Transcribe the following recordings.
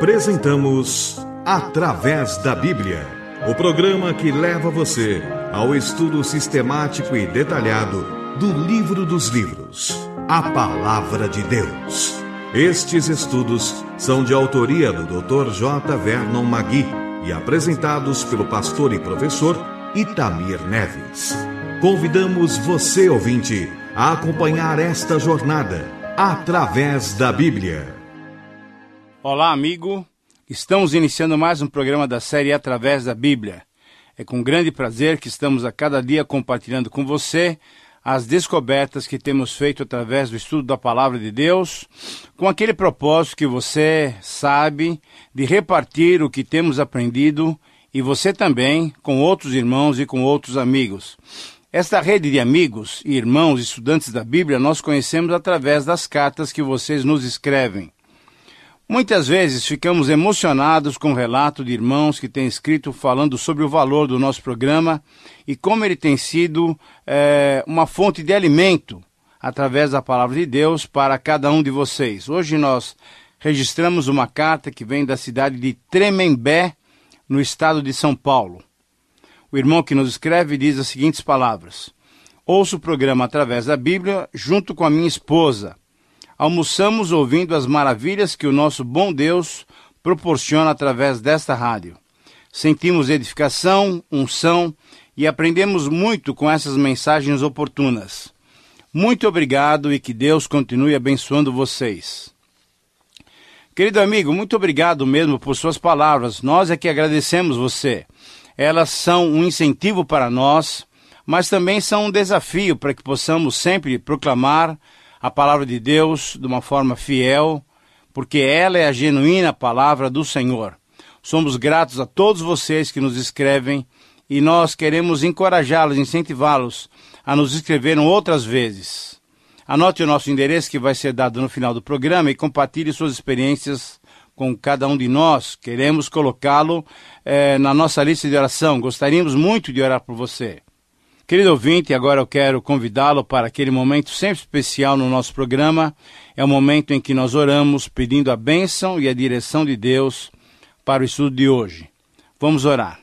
Apresentamos Através da Bíblia, o programa que leva você ao estudo sistemático e detalhado do Livro dos Livros, a Palavra de Deus. Estes estudos são de autoria do Dr. J. Vernon Magui e apresentados pelo pastor e professor Itamir Neves. Convidamos você, ouvinte, a acompanhar esta jornada através da Bíblia. Olá, amigo. Estamos iniciando mais um programa da série Através da Bíblia. É com grande prazer que estamos a cada dia compartilhando com você as descobertas que temos feito através do estudo da Palavra de Deus, com aquele propósito que você sabe de repartir o que temos aprendido e você também com outros irmãos e com outros amigos. Esta rede de amigos e irmãos estudantes da Bíblia nós conhecemos através das cartas que vocês nos escrevem. Muitas vezes ficamos emocionados com o relato de irmãos que têm escrito falando sobre o valor do nosso programa e como ele tem sido uma fonte de alimento através da Palavra de Deus para cada um de vocês. Hoje nós registramos uma carta que vem da cidade de Tremembé, no estado de São Paulo. O irmão que nos escreve diz as seguintes palavras: ouço o programa Através da Bíblia junto com a minha esposa. Almoçamos ouvindo as maravilhas que o nosso bom Deus proporciona através desta rádio. Sentimos edificação, unção e aprendemos muito com essas mensagens oportunas. Muito obrigado e que Deus continue abençoando vocês. Querido amigo, muito obrigado mesmo por suas palavras. Nós é que agradecemos você. Elas são um incentivo para nós, mas também são um desafio para que possamos sempre proclamar a palavra de Deus de uma forma fiel, porque ela é a genuína palavra do Senhor. Somos gratos a todos vocês que nos escrevem e nós queremos encorajá-los, incentivá-los a nos escreverem outras vezes. Anote o nosso endereço que vai ser dado no final do programa e compartilhe suas experiências com cada um de nós. Queremos colocá-lo na nossa lista de oração. Gostaríamos muito de orar por você. Querido ouvinte, agora eu quero convidá-lo para aquele momento sempre especial no nosso programa. É o momento em que nós oramos pedindo a bênção e a direção de Deus para o estudo de hoje. Vamos orar.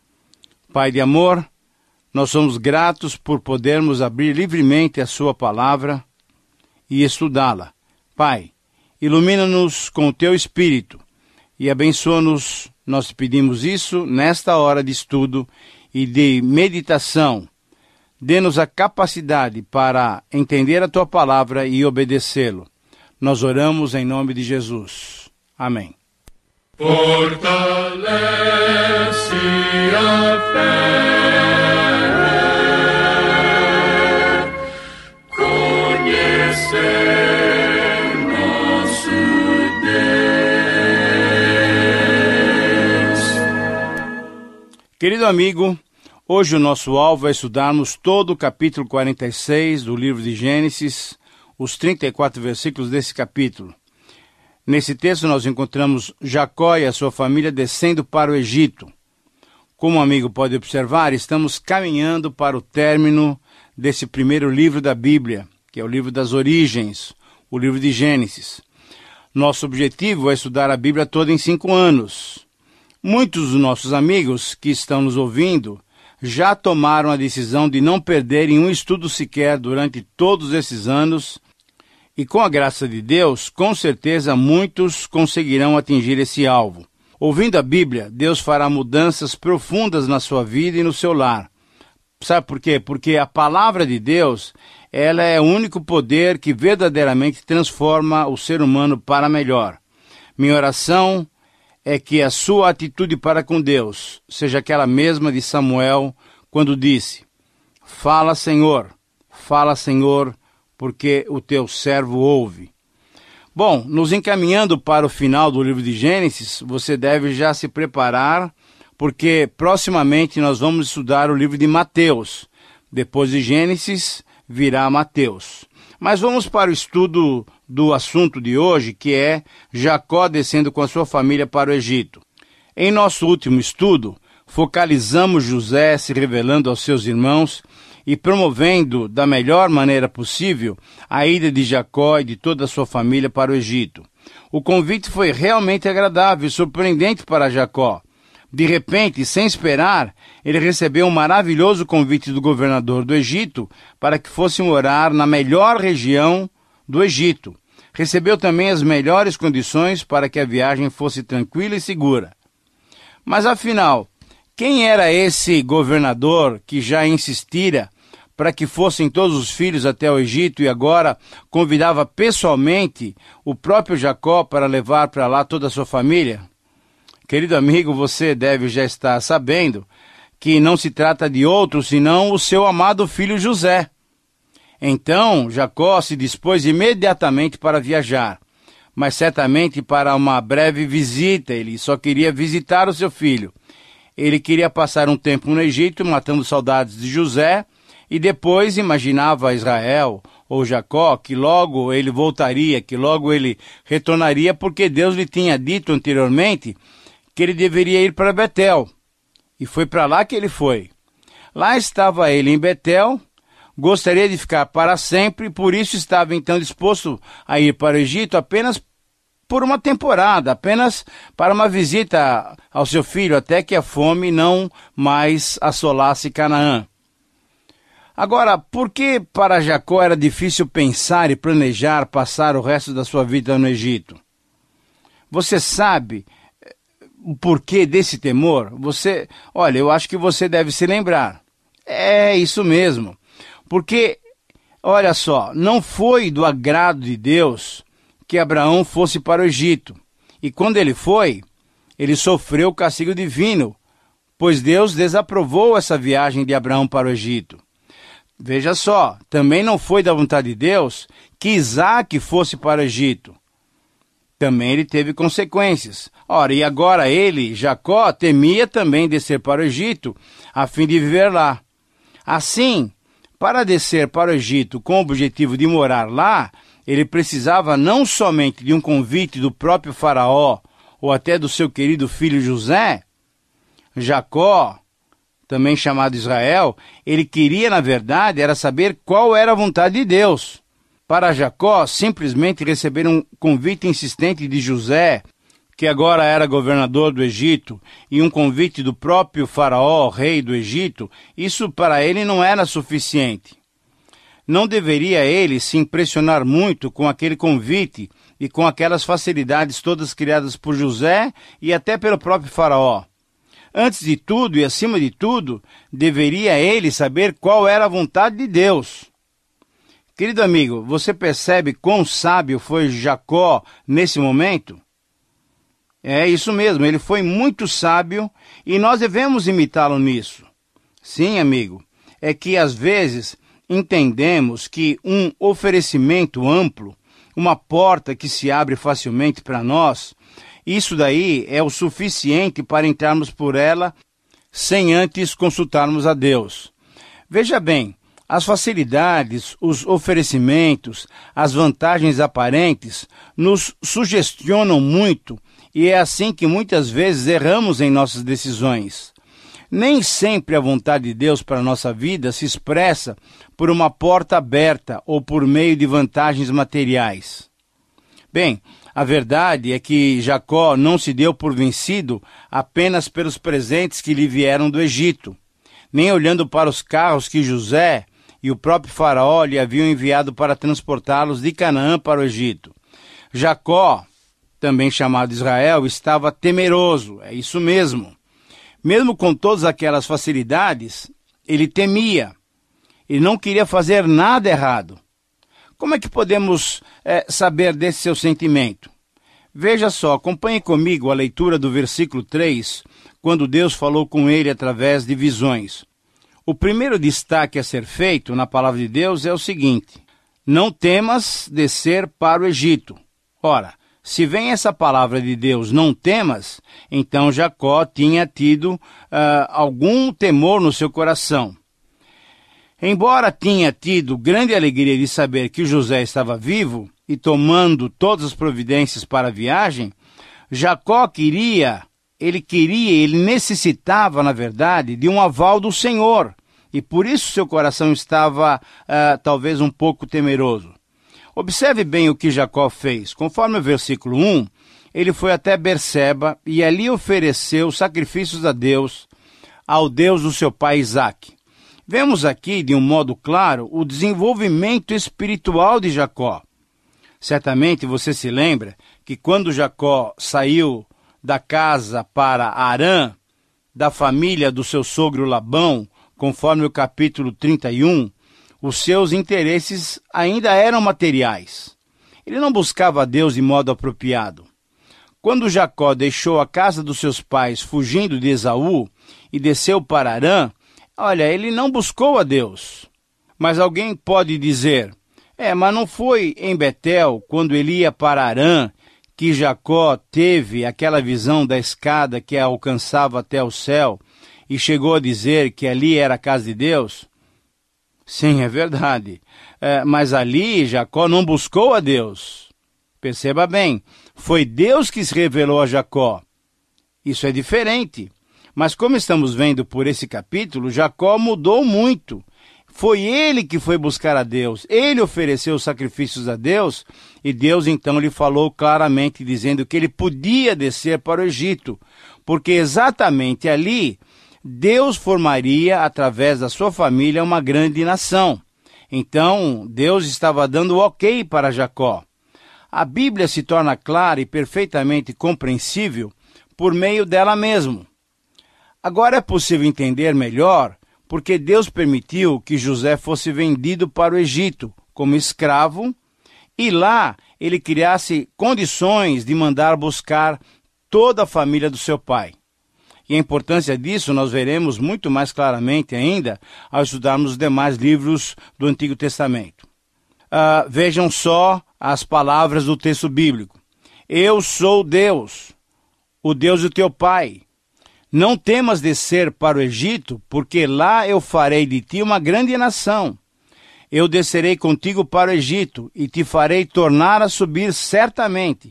Pai de amor, nós somos gratos por podermos abrir livremente a sua palavra e estudá-la. Pai, ilumina-nos com o teu Espírito e abençoa-nos. Nós te pedimos isso nesta hora de estudo e de meditação. Dê-nos a capacidade para entender a tua palavra e obedecê-lo. Nós oramos em nome de Jesus. Amém. Fortalece a fé, conhecer nosso Deus. Querido amigo, hoje o nosso alvo é estudarmos todo o capítulo 46 do livro de Gênesis, os 34 versículos desse capítulo. Nesse texto nós encontramos Jacó e a sua família descendo para o Egito. Como o amigo pode observar, estamos caminhando para o término desse primeiro livro da Bíblia, que é o livro das origens, o livro de Gênesis. Nosso objetivo é estudar a Bíblia toda em 5 anos. Muitos dos nossos amigos que estão nos ouvindo já tomaram a decisão de não perderem um estudo sequer durante todos esses anos e, com a graça de Deus, com certeza muitos conseguirão atingir esse alvo. Ouvindo a Bíblia, Deus fará mudanças profundas na sua vida e no seu lar. Sabe por quê? Porque a palavra de Deus, ela é o único poder que verdadeiramente transforma o ser humano para melhor. Minha oração é que a sua atitude para com Deus seja aquela mesma de Samuel, quando disse: fala, Senhor, porque o teu servo ouve. Bom, nos encaminhando para o final do livro de Gênesis, você deve já se preparar, porque proximamente nós vamos estudar o livro de Mateus. Depois de Gênesis, virá Mateus. Mas vamos para o estudo do assunto de hoje, que é Jacó descendo com a sua família para o Egito. Em nosso último estudo, focalizamos José se revelando aos seus irmãos e promovendo da melhor maneira possível a ida de Jacó e de toda a sua família para o Egito. O convite foi realmente agradável e surpreendente para Jacó. De repente, sem esperar, ele recebeu um maravilhoso convite do governador do Egito para que fosse morar na melhor região do Egito. Recebeu também as melhores condições para que a viagem fosse tranquila e segura. Mas afinal, quem era esse governador que já insistira para que fossem todos os filhos até o Egito e agora convidava pessoalmente o próprio Jacó para levar para lá toda a sua família? Querido amigo, você deve já estar sabendo que não se trata de outro senão o seu amado filho José. Então, Jacó se dispôs imediatamente para viajar, mas certamente para uma breve visita. Ele só queria visitar o seu filho. Ele queria passar um tempo no Egito, matando saudades de José, e depois imaginava Israel ou Jacó que logo ele voltaria, que logo ele retornaria, porque Deus lhe tinha dito anteriormente que ele deveria ir para Betel. E foi para lá que ele foi. Lá estava ele em Betel, gostaria de ficar para sempre, por isso estava então disposto a ir para o Egito apenas por uma temporada, apenas para uma visita ao seu filho, até que a fome não mais assolasse Canaã. Agora, por que para Jacó era difícil pensar e planejar passar o resto da sua vida no Egito? Você sabe o porquê desse temor? Olha, eu acho que você deve se lembrar. É isso mesmo. Porque, olha só, não foi do agrado de Deus que Abraão fosse para o Egito. E quando ele foi, ele sofreu o castigo divino, pois Deus desaprovou essa viagem de Abraão para o Egito. Veja só, também não foi da vontade de Deus que Isaac fosse para o Egito. Também ele teve consequências. Ora, e agora ele, Jacó, temia também descer para o Egito, a fim de viver lá. Assim, para descer para o Egito com o objetivo de morar lá, ele precisava não somente de um convite do próprio faraó, ou até do seu querido filho José. Jacó, também chamado Israel, ele queria, na verdade, era saber qual era a vontade de Deus. Para Jacó, simplesmente receber um convite insistente de José, que agora era governador do Egito, e um convite do próprio faraó, rei do Egito, isso para ele não era suficiente. Não deveria ele se impressionar muito com aquele convite e com aquelas facilidades todas criadas por José e até pelo próprio faraó. Antes de tudo e acima de tudo, deveria ele saber qual era a vontade de Deus. Querido amigo, você percebe quão sábio foi Jacó nesse momento? É isso mesmo, ele foi muito sábio e nós devemos imitá-lo nisso. Sim, amigo, é que às vezes entendemos que um oferecimento amplo, uma porta que se abre facilmente para nós, isso daí é o suficiente para entrarmos por ela sem antes consultarmos a Deus. Veja bem, as facilidades, os oferecimentos, as vantagens aparentes nos sugestionam muito e é assim que muitas vezes erramos em nossas decisões. Nem sempre a vontade de Deus para a nossa vida se expressa por uma porta aberta ou por meio de vantagens materiais. Bem, a verdade é que Jacó não se deu por vencido apenas pelos presentes que lhe vieram do Egito, nem olhando para os carros que José e o próprio faraó lhe haviam enviado para transportá-los de Canaã para o Egito. Jacó, também chamado Israel, estava temeroso, é isso mesmo. Mesmo com todas aquelas facilidades, ele temia. Ele não queria fazer nada errado. Como é que podemos saber desse seu sentimento? Veja só, acompanhe comigo a leitura do versículo 3, quando Deus falou com ele através de visões. O primeiro destaque a ser feito na palavra de Deus é o seguinte: não temas descer para o Egito. Ora, se vem essa palavra de Deus, não temas, então Jacó tinha tido algum temor no seu coração. Embora tinha tido grande alegria de saber que José estava vivo e tomando todas as providências para a viagem, Jacó ele necessitava, na verdade, de um aval do Senhor, e por isso seu coração estava talvez um pouco temeroso. Observe bem o que Jacó fez. Conforme o versículo 1, ele foi até Berseba e ali ofereceu sacrifícios a Deus, ao Deus do seu pai Isaque. Vemos aqui, de um modo claro, o desenvolvimento espiritual de Jacó. Certamente você se lembra que quando Jacó saiu da casa para Harã, da família do seu sogro Labão, conforme o capítulo 31, os seus interesses ainda eram materiais. Ele não buscava a Deus de modo apropriado. Quando Jacó deixou a casa dos seus pais fugindo de Esaú e desceu para Harã, olha, ele não buscou a Deus. Mas alguém pode dizer, mas não foi em Betel, quando ele ia para Harã, que Jacó teve aquela visão da escada que alcançava até o céu e chegou a dizer que ali era a casa de Deus? Sim, é verdade. Mas ali Jacó não buscou a Deus. Perceba bem, foi Deus que se revelou a Jacó. Isso é diferente. Mas como estamos vendo por esse capítulo, Jacó mudou muito. Foi ele que foi buscar a Deus. Ele ofereceu sacrifícios a Deus e Deus então lhe falou claramente dizendo que ele podia descer para o Egito, porque exatamente ali Deus formaria através da sua família uma grande nação. Então Deus estava dando ok para Jacó. A Bíblia se torna clara e perfeitamente compreensível por meio dela mesmo. Agora é possível entender melhor porque Deus permitiu que José fosse vendido para o Egito como escravo e lá ele criasse condições de mandar buscar toda a família do seu pai. E a importância disso nós veremos muito mais claramente ainda ao estudarmos os demais livros do Antigo Testamento. Vejam só as palavras do texto bíblico. Eu sou Deus, o Deus do teu pai. Não temas descer para o Egito, porque lá eu farei de ti uma grande nação. Eu descerei contigo para o Egito e te farei tornar a subir certamente.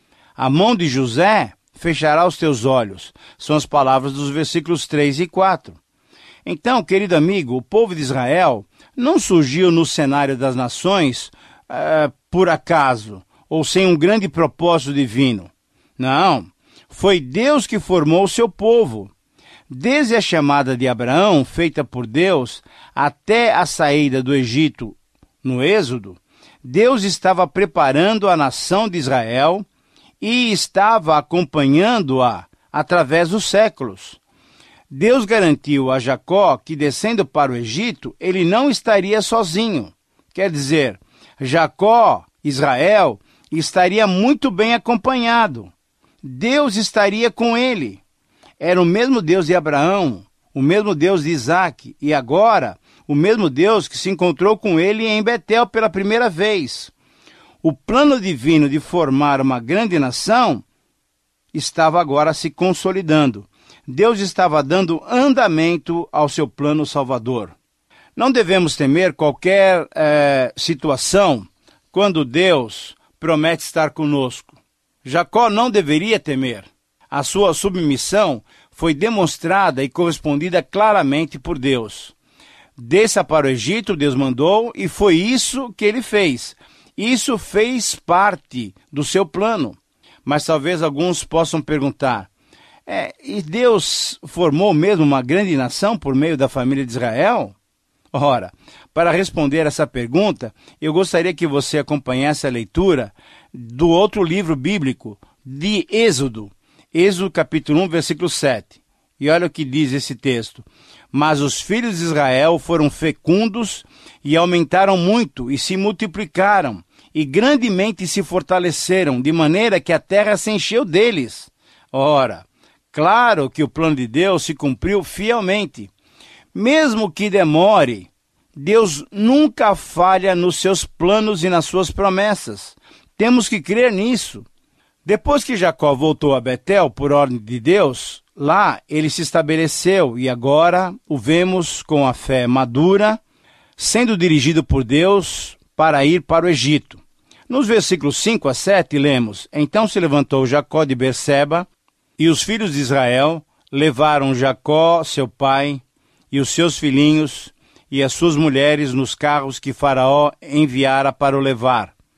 A mão de José fechará os teus olhos. São as palavras dos versículos 3 e 4. Então, querido amigo, o povo de Israel não surgiu no cenário das nações por acaso, ou sem um grande propósito divino. Não, foi Deus que formou o seu povo. Desde a chamada de Abraão, feita por Deus, até a saída do Egito no Êxodo, Deus estava preparando a nação de Israel e estava acompanhando-a através dos séculos. Deus garantiu a Jacó que, descendo para o Egito, ele não estaria sozinho. Quer dizer, Jacó, Israel, estaria muito bem acompanhado. Deus estaria com ele. Era o mesmo Deus de Abraão, o mesmo Deus de Isaque, e agora o mesmo Deus que se encontrou com ele em Betel pela primeira vez. O plano divino de formar uma grande nação estava agora se consolidando. Deus estava dando andamento ao seu plano salvador. Não devemos temer qualquer situação quando Deus promete estar conosco. Jacó não deveria temer. A sua submissão foi demonstrada e correspondida claramente por Deus. Desça para o Egito, Deus mandou, e foi isso que ele fez. Isso fez parte do seu plano. Mas talvez alguns possam perguntar, e Deus formou mesmo uma grande nação por meio da família de Israel? Ora, para responder essa pergunta, eu gostaria que você acompanhasse a leitura do outro livro bíblico, de Êxodo. Êxodo capítulo 1, versículo 7. E olha o que diz esse texto. Mas os filhos de Israel foram fecundos e aumentaram muito e se multiplicaram e grandemente se fortaleceram, de maneira que a terra se encheu deles. Ora, claro que o plano de Deus se cumpriu fielmente. Mesmo que demore, Deus nunca falha nos seus planos e nas suas promessas. Temos que crer nisso. Depois que Jacó voltou a Betel por ordem de Deus, lá ele se estabeleceu e agora o vemos com a fé madura, sendo dirigido por Deus para ir para o Egito. Nos versículos 5 a 7 lemos, Então se levantou Jacó de Berseba, e os filhos de Israel levaram Jacó, seu pai, e os seus filhinhos, e as suas mulheres nos carros que Faraó enviara para o levar.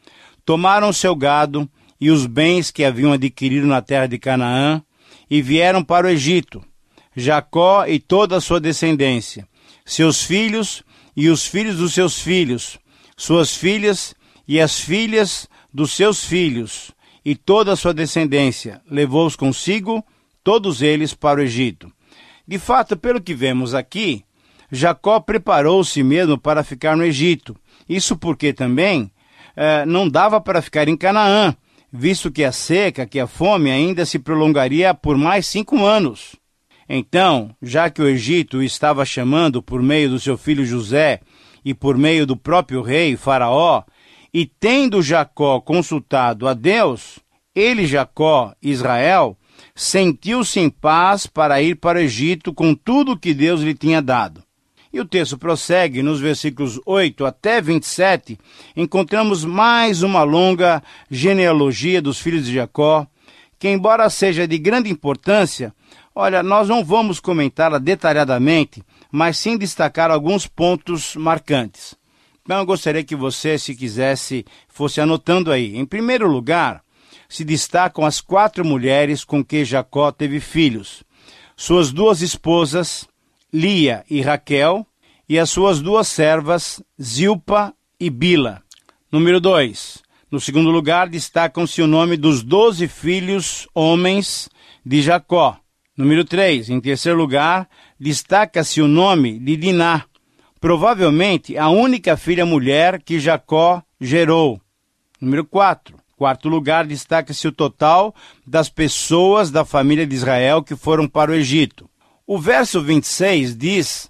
tomaram seu gado e os bens que haviam adquirido na terra de Canaã e vieram para o Egito, Jacó e toda a sua descendência, seus filhos e os filhos dos seus filhos, suas filhas e as filhas dos seus filhos, e toda a sua descendência, levou-os consigo, todos eles para o Egito. De fato, pelo que vemos aqui, Jacó preparou-se mesmo para ficar no Egito. Isso porque também não dava para ficar em Canaã, visto que a seca, que a fome ainda se prolongaria por mais 5 anos. Então, já que o Egito o estava chamando por meio do seu filho José e por meio do próprio rei Faraó, e tendo Jacó consultado a Deus, ele, Jacó, Israel, sentiu-se em paz para ir para o Egito com tudo que Deus lhe tinha dado. E o texto prossegue, nos versículos 8 até 27, encontramos mais uma longa genealogia dos filhos de Jacó, que embora seja de grande importância, olha, nós não vamos comentá-la detalhadamente, mas sim destacar alguns pontos marcantes. Então eu gostaria que você, se quisesse, fosse anotando aí. Em primeiro lugar, se destacam as 4 mulheres com que Jacó teve filhos. Suas 2 esposas, Lia e Raquel, e as suas 2 servas, Zilpa e Bila. Número 2. No segundo lugar, destacam-se o nome dos 12 filhos homens de Jacó. Número 3. Em terceiro lugar, destaca-se o nome de Diná, provavelmente a única filha mulher que Jacó gerou. Número 4. Quarto lugar, destaca-se o total das pessoas da família de Israel que foram para o Egito. O verso 26 diz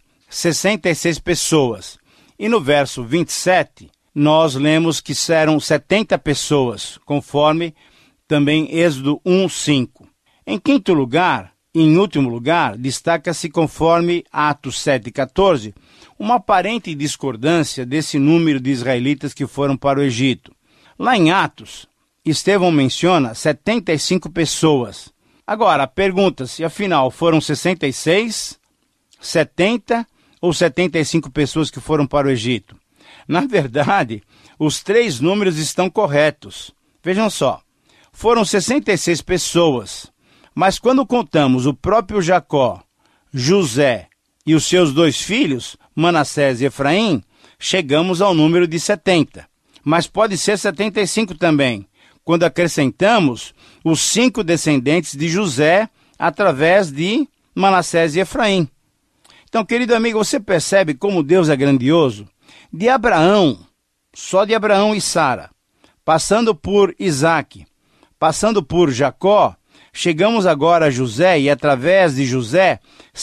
66 pessoas. E no verso 27, nós lemos que eram 70 pessoas, conforme também Êxodo 1:5. Em quinto lugar, e em último lugar, destaca-se conforme Atos 7:14, uma aparente discordância desse número de israelitas que foram para o Egito. Lá em Atos, Estevão menciona 75 pessoas. Agora, pergunta-se, afinal, foram 66, 70 ou 75 pessoas que foram para o Egito? Na verdade, os 3 números estão corretos. Vejam só, foram 66 pessoas, mas quando contamos o próprio Jacó, José e os seus 2 filhos, Manassés e Efraim, chegamos ao número de 70. Mas pode ser 75 também, quando acrescentamos os 5 descendentes de José através de Manassés e Efraim. Então, querido amigo, você percebe como Deus é grandioso? De Abraão, só de Abraão e Sara, passando por Isaque, passando por Jacó, chegamos agora a José e através de José,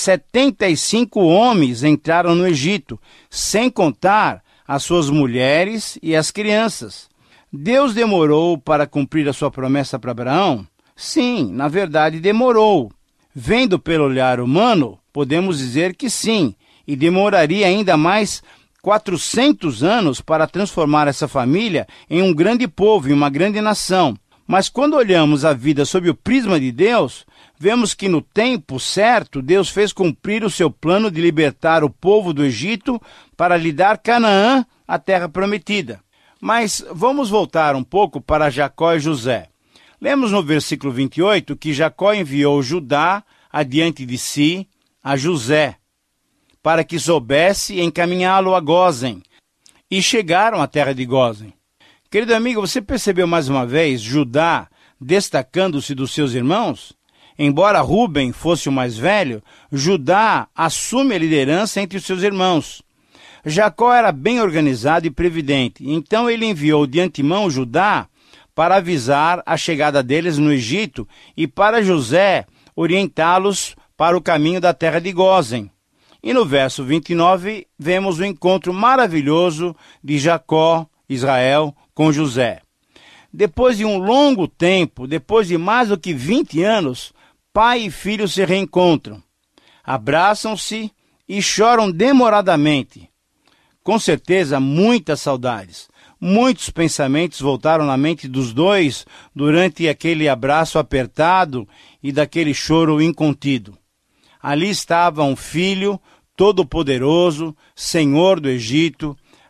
75 homens entraram no Egito, sem contar as suas mulheres e as crianças. Deus demorou para cumprir a sua promessa para Abraão? Sim, na verdade demorou. Vendo pelo olhar humano, podemos dizer que sim, e demoraria ainda mais 400 anos para transformar essa família em um grande povo, em uma grande nação. Mas quando olhamos a vida sob o prisma de Deus, vemos que no tempo certo, Deus fez cumprir o seu plano de libertar o povo do Egito para lhe dar Canaã, a terra prometida. Mas vamos voltar um pouco para Jacó e José. Lemos no versículo 28 que Jacó enviou Judá adiante de si a José, para que soubesse encaminhá-lo a Gósen, e chegaram à terra de Gósen. Querido amigo, você percebeu mais uma vez Judá destacando-se dos seus irmãos? Embora Rúben fosse o mais velho, Judá assume a liderança entre os seus irmãos. Jacó era bem organizado e previdente, então ele enviou de antemão Judá para avisar a chegada deles no Egito e para José orientá-los para o caminho da terra de Gósen. E no verso 29, vemos o encontro maravilhoso de Jacó, Israel, com José. Depois de um longo tempo, depois de mais do que 20 anos, pai e filho se reencontram, abraçam-se e choram demoradamente. Com certeza, muitas saudades, muitos pensamentos voltaram na mente dos dois durante aquele abraço apertado e daquele choro incontido. Ali estava um filho todo-poderoso, senhor do Egito,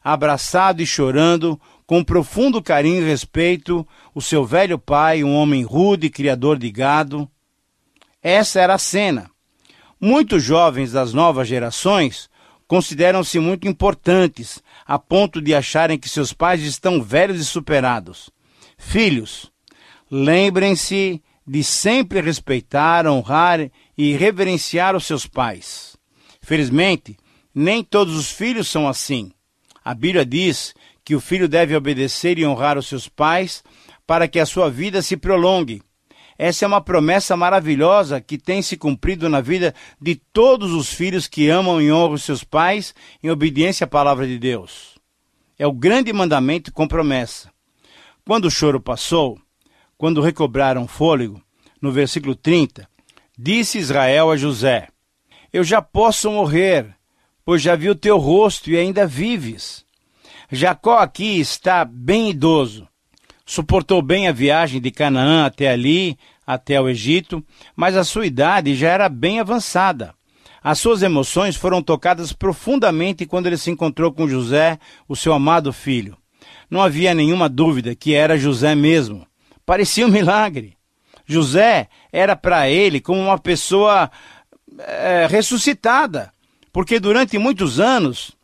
abraçado e chorando, com profundo carinho e respeito, o seu velho pai, um homem rude, criador de gado. Essa era a cena. Muitos jovens das novas gerações consideram-se muito importantes, a ponto de acharem que seus pais estão velhos e superados. Filhos, lembrem-se de sempre respeitar, honrar e reverenciar os seus pais. Felizmente, nem todos os filhos são assim. A Bíblia diz que o filho deve obedecer e honrar os seus pais para que a sua vida se prolongue. Essa é uma promessa maravilhosa que tem se cumprido na vida de todos os filhos que amam e honram os seus pais em obediência à palavra de Deus. É o grande mandamento com promessa. Quando o choro passou, quando recobraram fôlego, no versículo 30, disse Israel a José: eu já posso morrer, pois já vi o teu rosto e ainda vives. Jacó aqui está bem idoso. Suportou bem a viagem de Canaã até ali, até o Egito, mas a sua idade já era bem avançada. As suas emoções foram tocadas profundamente quando ele se encontrou com José, o seu amado filho. Não havia nenhuma dúvida que era José mesmo. Parecia um milagre. José era para ele como uma pessoa ressuscitada, porque durante muitos anos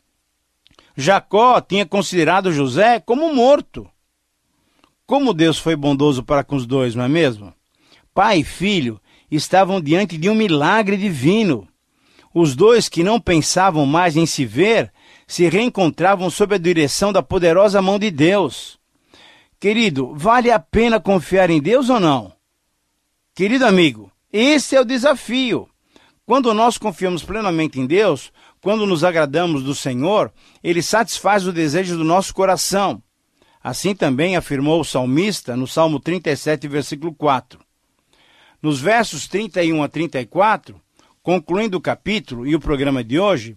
Jacó tinha considerado José como morto. Como Deus foi bondoso para com os dois, não é mesmo? Pai e filho estavam diante de um milagre divino. Os dois que não pensavam mais em se ver, se reencontravam sob a direção da poderosa mão de Deus. Querido, vale a pena confiar em Deus ou não? Querido amigo, esse é o desafio. Quando nós confiamos plenamente em Deus, quando nos agradamos do Senhor, Ele satisfaz o desejo do nosso coração. Assim também afirmou o salmista no Salmo 37, versículo 4. Nos versos 31 a 34, concluindo o capítulo e o programa de hoje,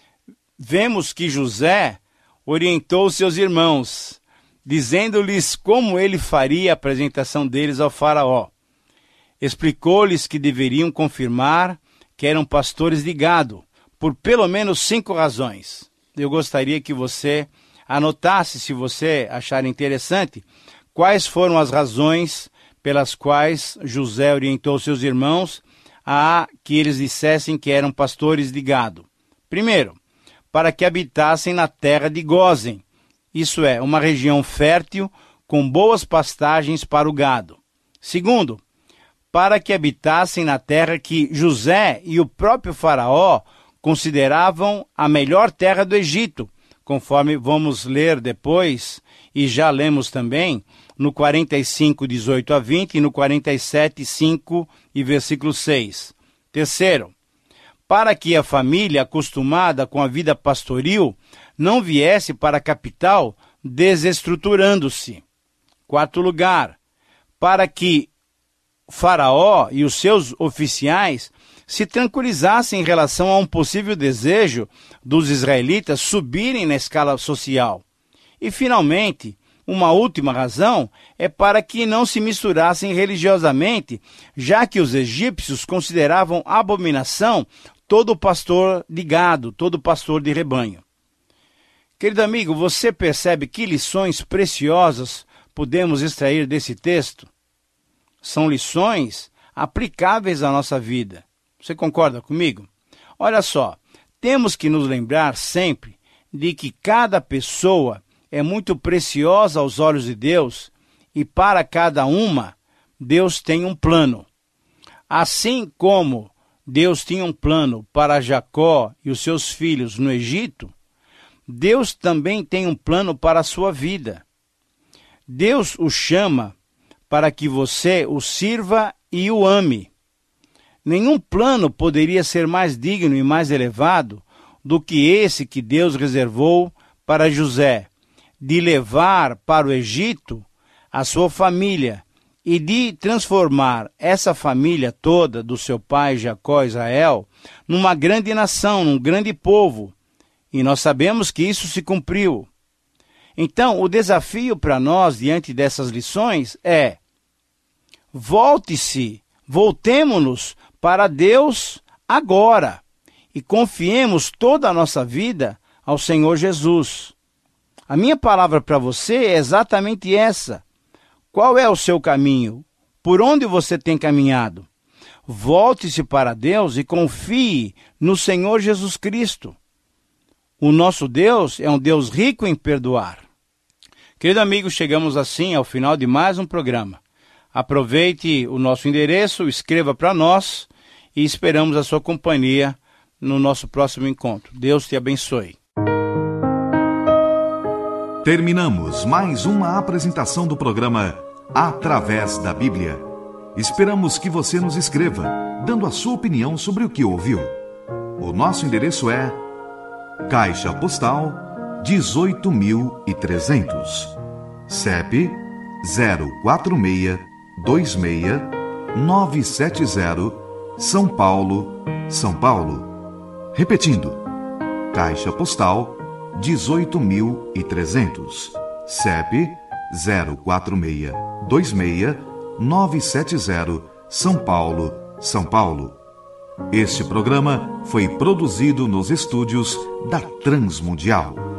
vemos que José orientou seus irmãos, dizendo-lhes como ele faria a apresentação deles ao faraó. Explicou-lhes que deveriam confirmar que eram pastores de gado, por pelo menos 5 razões. Eu gostaria que você anotasse, se você achar interessante, quais foram as razões pelas quais José orientou seus irmãos a que eles dissessem que eram pastores de gado. Primeiro, para que habitassem na terra de Gósen, isso é, uma região fértil com boas pastagens para o gado. Segundo, para que habitassem na terra que José e o próprio faraó consideravam a melhor terra do Egito, conforme vamos ler depois, e já lemos também, no 45, 18 a 20, e no 47, 5 e versículo 6. Terceiro, para que a família acostumada com a vida pastoril não viesse para a capital desestruturando-se. Quarto lugar, para que Faraó e os seus oficiais se tranquilizassem em relação a um possível desejo dos israelitas subirem na escala social. E, finalmente, uma última razão é para que não se misturassem religiosamente, já que os egípcios consideravam abominação todo pastor de gado, todo pastor de rebanho. Querido amigo, você percebe que lições preciosas podemos extrair desse texto? São lições aplicáveis à nossa vida. Você concorda comigo? Olha só, temos que nos lembrar sempre de que cada pessoa é muito preciosa aos olhos de Deus e para cada uma, Deus tem um plano. Assim como Deus tinha um plano para Jacó e os seus filhos no Egito, Deus também tem um plano para a sua vida. Deus o chama para que você o sirva e o ame. Nenhum plano poderia ser mais digno e mais elevado do que esse que Deus reservou para José, de levar para o Egito a sua família e de transformar essa família toda do seu pai Jacó, Israel, numa grande nação, num grande povo. E nós sabemos que isso se cumpriu. Então, o desafio para nós, diante dessas lições, é: voltemo-nos para Deus agora e confiemos toda a nossa vida ao Senhor Jesus. A minha palavra para você é exatamente essa. Qual é o seu caminho? Por onde você tem caminhado? Volte-se para Deus e confie no Senhor Jesus Cristo. O nosso Deus é um Deus rico em perdoar. Querido amigo, chegamos assim ao final de mais um programa. Aproveite o nosso endereço, escreva para nós e esperamos a sua companhia no nosso próximo encontro. Deus te abençoe. Terminamos mais uma apresentação do programa Através da Bíblia. Esperamos que você nos escreva, dando a sua opinião sobre o que ouviu. O nosso endereço é Caixa Postal 18.300, CEP 04626-970, São Paulo, São Paulo. Repetindo, Caixa Postal 18.300, CEP 04626-970, São Paulo, São Paulo. Este programa foi produzido nos estúdios da Transmundial.